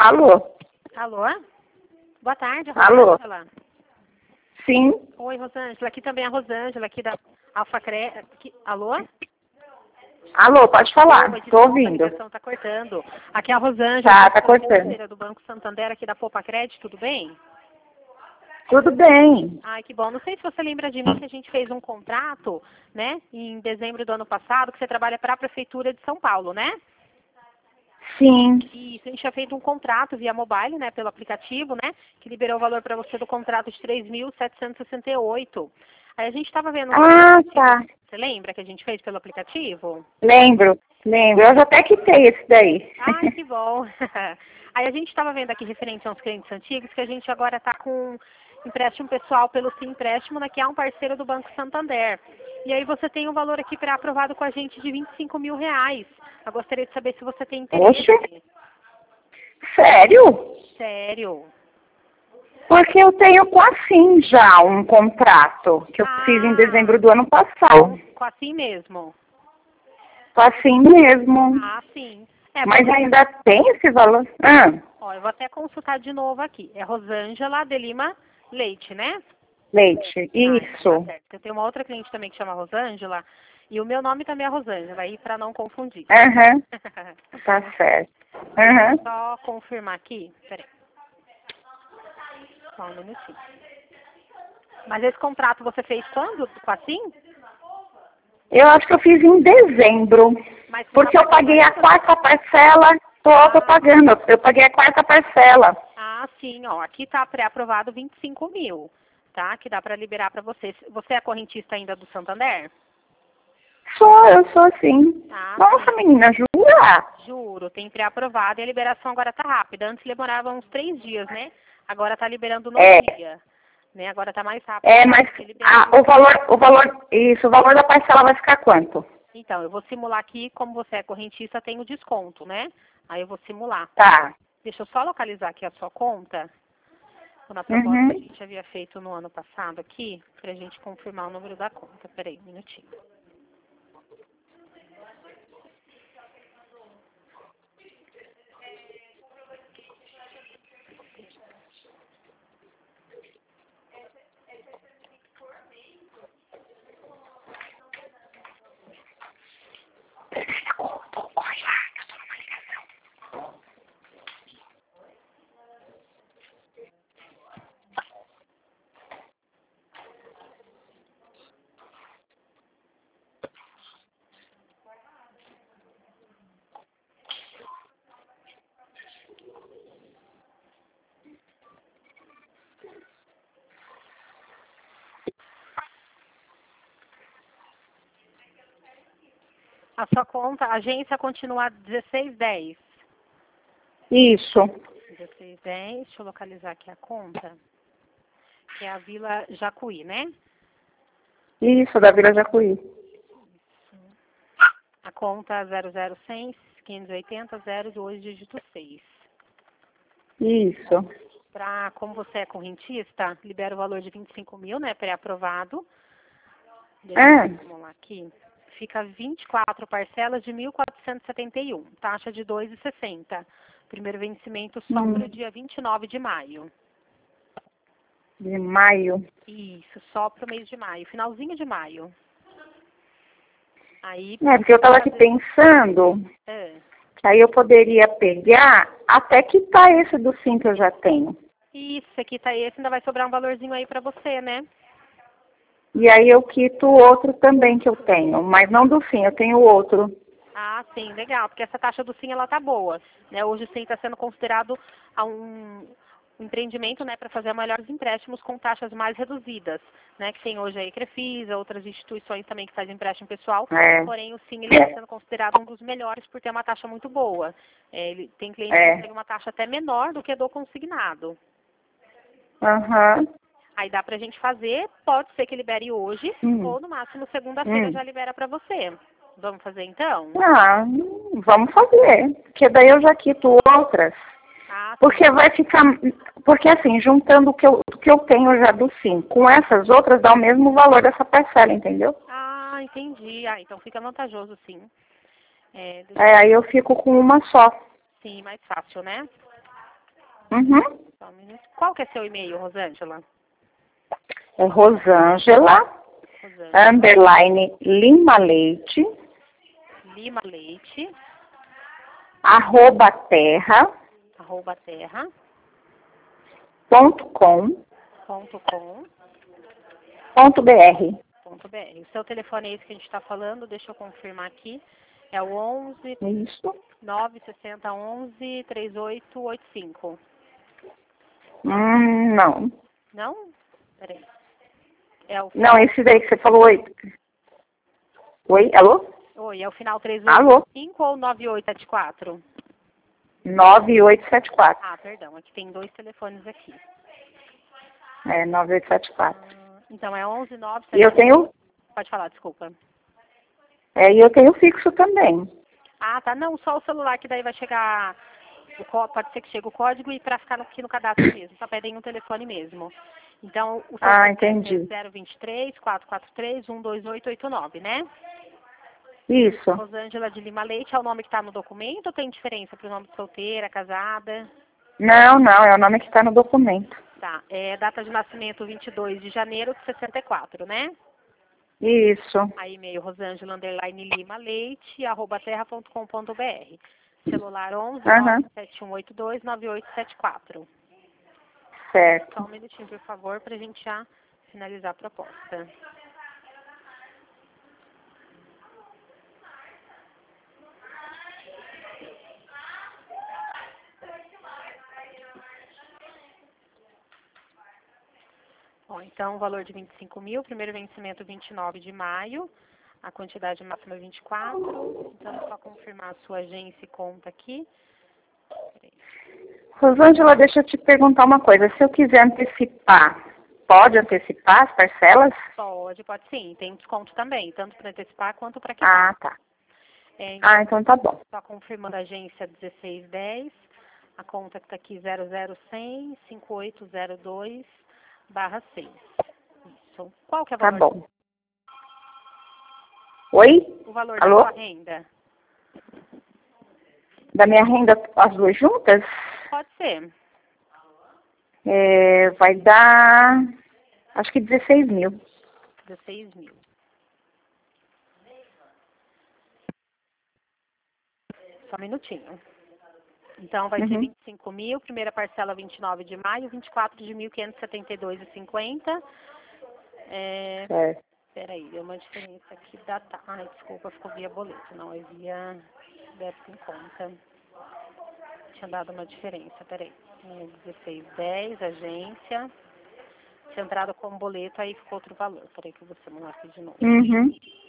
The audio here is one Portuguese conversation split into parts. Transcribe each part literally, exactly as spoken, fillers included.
Alô? Alô? Boa tarde, Alô? Rosângela. Sim. Oi, Rosângela. Aqui também é a Rosângela, aqui da Alfa Cre... Aqui... Alô? Alô, pode falar. Oi, Tô desculpa, ouvindo. a ligação tá cortando. Aqui é a Rosângela, Tá, tá cortando. conselheira do Banco Santander, aqui da Poupa Crédito, tudo bem? Tudo bem. Ai, que bom. Não sei se você lembra de mim que a gente fez um contrato, né, em dezembro do ano passado, que você trabalha para a Prefeitura de São Paulo, né? Sim. Isso, a gente tinha feito um contrato via mobile, né, pelo aplicativo, né, que liberou o valor para você do contrato de três mil setecentos e sessenta e oito. Aí a gente estava vendo... Um Ah, tá. Você lembra que a gente fez pelo aplicativo? Lembro, lembro. Eu já até quitei esse daí. Ai, que bom. Aí a gente estava vendo aqui referente aos clientes antigos que a gente agora está com empréstimo pessoal pelo Sim Empréstimo, né, que é um parceiro do Banco Santander. E aí você tem um valor aqui pré-aprovado com a gente de vinte e cinco mil reais. Eu gostaria de saber se você tem interesse. Oxe. Sério? Sério? Porque eu tenho com a Sim já um contrato que eu Ah, fiz em dezembro do ano passado. com assim mesmo? Com a Sim mesmo. Ah, sim. É, Mas você... ainda tem esse valor? Ah, Ó, eu vou até consultar de novo aqui. É Rosângela de Lima Leite, né? leite. Ah, então tá Isso. certo. Eu tenho uma outra cliente também que chama Rosângela. E o meu nome também é Rosângela, aí para não confundir. Aham. Tá certo. Aham. Só confirmar aqui. Peraí. Só um minutinho. Mas esse contrato você fez quando? Com a Sim? Eu acho que eu fiz em dezembro. Mas você Porque tá eu pagando paguei a ainda? quarta parcela. Tô, tô pagando. Eu paguei a quarta parcela. Ah, sim, ó. Aqui tá pré-aprovado vinte e cinco mil, tá? Que dá para liberar para você. Você é correntista ainda do Santander? Sou, eu sou sim. Ah, Nossa, sim. menina, jura? Juro, tem pré-aprovado e a liberação agora tá rápida. Antes demorava uns três dias, né? Agora tá liberando no É. dia. Né? Agora tá mais rápido. É, mas Porque liberou ah, no o valor, o valor, isso, o valor da parcela vai ficar quanto? Então, eu vou simular aqui, como você é correntista, tem o desconto, né? Aí eu vou simular. Tá. Deixa eu só localizar aqui a sua conta, na proposta que a Uhum. gente havia feito no ano passado aqui, pra gente confirmar o número da conta. Peraí, um minutinho. A sua conta, a agência continua dezesseis dez. Isso. dezesseis dez, deixa eu localizar aqui a conta, que é a Vila Jacuí, né? Isso, da Vila Jacuí. A conta zero zero cem, quinhentos e oitenta, zero dois, dígito seis. Isso. Pra, como você é correntista, libera o valor de vinte e cinco mil, né? Pré-aprovado. Deixa Ah, eu simular aqui. Fica vinte e quatro parcelas de mil quatrocentos e setenta e um. Taxa de dois e sessenta. Primeiro vencimento só hum, para o dia vinte e nove de maio. de maio. Isso, só para o mês de maio. Finalzinho de maio. Aí, É, porque eu tava aqui pensando é, que aí eu poderia pegar até quitar esse do sim que eu já tenho. isso, aqui tá esse, ainda vai sobrar um valorzinho aí para você, né? E aí eu quito o outro também que eu tenho, mas não do sim, eu tenho o outro. Ah, sim, legal, porque essa taxa do sim, ela tá boa, né? Hoje o sim está sendo considerado a um, um empreendimento, né, para fazer melhores empréstimos com taxas mais reduzidas, né? Que tem hoje a Ecrefisa, outras instituições também que fazem empréstimo pessoal, É, porém o sim, ele está sendo considerado um dos melhores por ter uma taxa muito boa. É, ele tem cliente que é. consegue uma taxa até menor do que do consignado. Aham. Aí dá pra gente fazer, pode ser que libere hoje, Hum, ou no máximo segunda-feira hum. já libera pra você. Vamos fazer então? Ah, hum, vamos fazer. Porque daí eu já quito outras. Ah, sim. Porque vai ficar. Porque assim, juntando o que eu, o que eu tenho já do sim com essas outras, dá o mesmo valor dessa parcela, entendeu? Ah, entendi. Ah, então fica vantajoso, sim. É, deixa É, eu... aí eu fico com uma só. Sim, mais fácil, né? Uhum. Só um minuto. Qual que é seu e-mail, Rosângela? É Rosângela, Rosângela underline Lima Leite, Lima Leite, arroba terra, arroba terra, ponto com, ponto com, ponto br. ponto br. O seu telefone é esse que a gente está falando, deixa eu confirmar aqui. É o onze, Isso. nove sessenta, onze, trinta e oito, oitenta e cinco. Hum, não. Não? Peraí. É o Não, final. esse daí que você falou, oi. Oi, alô? Oi, é o final três oito Alô? cinco ou nove oito sete quatro? nove oito sete quatro. Ah, perdão, aqui tem dois telefones aqui. É, nove oito sete quatro. Ah, então é onze nove E eu sete. tenho, Pode falar, desculpa. é, e eu tenho fixo também. Ah, tá. Não, só o celular que daí vai chegar. O có- pode ser que chegue o código e para ficar no- aqui no cadastro mesmo. Só pedem um telefone mesmo. Então, o seu Ah, C P F é entendi. zero vinte e três, quatrocentos e quarenta e três, cento e vinte e oito, oitenta e nove, né? Isso. Rosângela de Lima Leite é o nome que está no documento ou tem diferença para o nome de solteira, casada? Não, não, é o nome que está no documento. Tá. É data de nascimento vinte e dois de janeiro de sessenta e quatro, né? Isso. A e-mail rosângela underline lima leite arroba terra ponto com ponto br. Celular onze Aham, nove sete um oito dois nove oito sete quatro. Só certo. um minutinho, por favor, para a gente já finalizar a proposta. Bom, então, o valor de vinte e cinco mil, primeiro vencimento vinte e nove de maio, a quantidade máxima vinte e quatro. Então, é só confirmar a sua agência e conta aqui. Peraí. Rosângela, deixa eu te perguntar uma coisa. Se eu quiser antecipar, pode antecipar as parcelas? Pode, pode sim. Tem desconto também, tanto para antecipar quanto para quitar. Ah, tá. É, Ah, então tá bom. só confirmando a agência dezesseis dez, a conta que está aqui zero zero cem, cinquenta e oito zero dois, barra seis. Isso. Qual que é o Tá valor, bom. Oi? o valor da Alô? sua renda? Da minha renda, as duas juntas, Pode ser. é, vai dar, acho que dezesseis mil. dezesseis mil. Só um minutinho. Então, vai ser Uhum. vinte e cinco mil, primeira parcela vinte e nove de maio, vinte e quatro de mil quinhentos e setenta e dois e cinquenta. É, Certo. peraí, deu uma diferença aqui da... ta- Ai, desculpa, ficou via boleto, não é via débito em conta. Tinha dado uma diferença, peraí. É, dezesseis dez, agência. Tinha entrado como boleto, aí ficou outro valor. Peraí que eu vou simular aqui de novo. Uhum.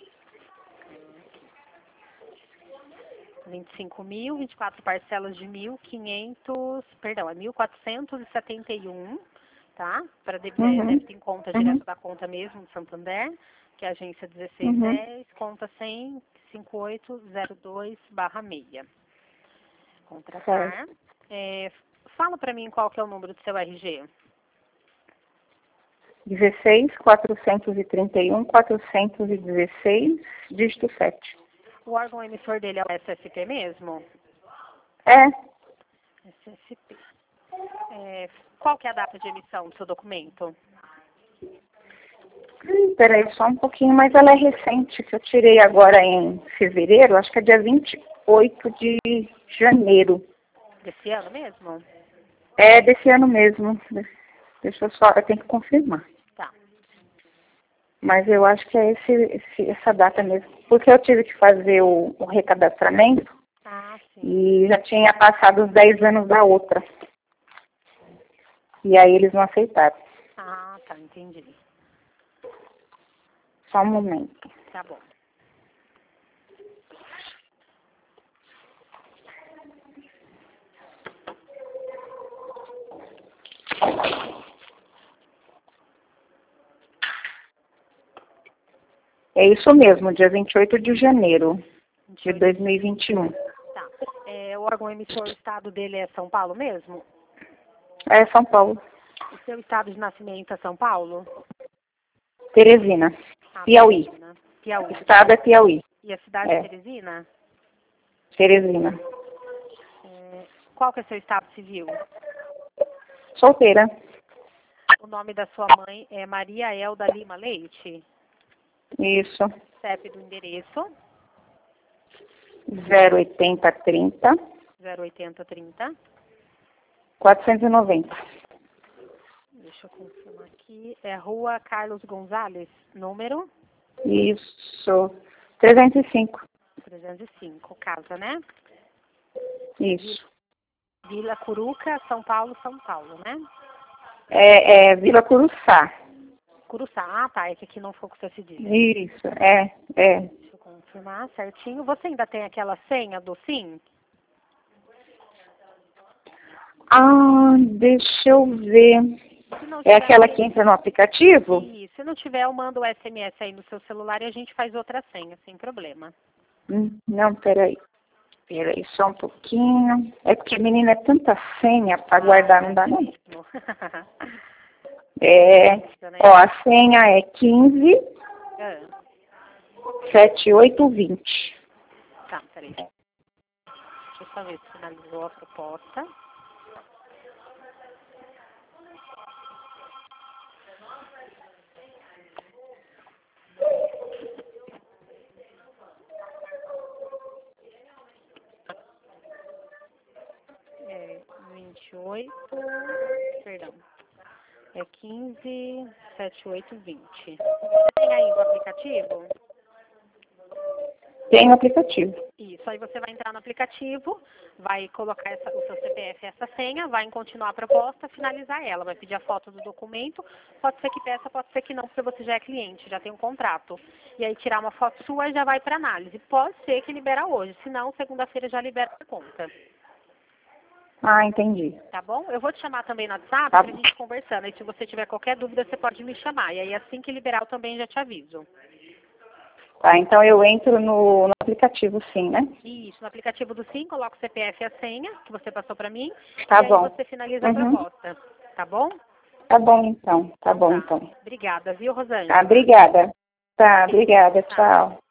vinte e cinco mil, vinte e quatro parcelas de mil e quinhentos, perdão, é mil quatrocentos e setenta e um, tá? Para débito Uhum. em conta Uhum. direto da conta mesmo do Santander, que é a agência dezesseis Uhum. dez, conta cem, cinquenta e oito zero dois barra meia. Certo. Contratar. É, fala para mim qual que é o número do seu R G. dezesseis, quatrocentos e trinta e um, quatrocentos e dezesseis, dígito sete. O órgão emissor dele é o S S P mesmo? É. S S P. É, qual que é a data de emissão do seu documento? Hum, peraí, só um pouquinho, mas ela é recente, que eu tirei agora em fevereiro, acho que é dia vinte e oito de janeiro. Desse ano mesmo? É desse ano mesmo. Deixa eu só, eu tenho que confirmar. Tá. Mas eu acho que é esse, esse- essa data mesmo. Porque eu tive que fazer o, o recadastramento Ah, sim. e já tinha passado os dez anos da outra. E aí eles não aceitaram. Ah, tá, entendi. Só um momento. Tá bom. É isso mesmo, dia vinte e oito de janeiro de vinte e oito. dois mil e vinte e um. Tá. É, o órgão emissor, o estado dele é São Paulo mesmo? É São Paulo. O seu estado de nascimento é São Paulo? Teresina. Ah, Piauí. Teresina. Piauí. Estado é Piauí. E a cidade É. de Teresina? Teresina. É, qual que é seu estado civil? Solteira. O nome da sua mãe é Maria Elda Lima Leite? Isso. C E P do endereço? zero oitenta trinta. zero oitenta trinta. quatrocentos e noventa. Deixa eu confirmar aqui. É Rua Carlos Gonzalez, número? Isso. trezentos e cinco. trezentos e cinco, casa, né? Isso. Vila Curuca, São Paulo, São Paulo, né? É, é Vila Curuçá. Curuçá, ah tá, é que aqui não foi o que você se diz. Isso, é, é. Deixa eu confirmar certinho. Você ainda tem aquela senha do SIM? Ah, deixa eu ver. Se não É tiver, aquela que entra no aplicativo? e se não tiver, eu mando o S M S aí no seu celular e a gente faz outra senha, sem problema. Hum, Não, peraí. Peraí, só um pouquinho. É porque, menina, é tanta senha para guardar, não dá não. Mesmo. É, ó, a senha é quinze, Ah, setenta e oito, vinte. tá, peraí. Deixa eu só ver se finalizou a proposta. É vinte e oito, perdão. É quinze, setenta e oito, vinte. Você tem aí o aplicativo? Tem o aplicativo. Isso, aí você vai entrar no aplicativo, vai colocar essa, o seu C P F e essa senha, vai em continuar a proposta, finalizar ela, vai pedir a foto do documento, pode ser que peça, pode ser que não, porque você já é cliente, já tem um contrato. E aí tirar uma foto sua e já vai para análise. Pode ser que libera hoje, se não, segunda-feira já libera a conta. Ah, entendi. Tá bom? Eu vou te chamar também no WhatsApp Tá pra bom. gente conversando. Aí se você tiver qualquer dúvida, você pode me chamar. E aí assim que liberar eu também já te aviso. Tá, então eu entro no, no aplicativo sim, né? Isso, no aplicativo do SIM, coloca o C P F e a senha que você passou pra mim. Tá e aí bom. você finaliza Uhum. a proposta. Tá bom? Tá bom então, tá bom então. Obrigada, viu, Rosângela? Tá, obrigada. Tá, obrigada, tchau.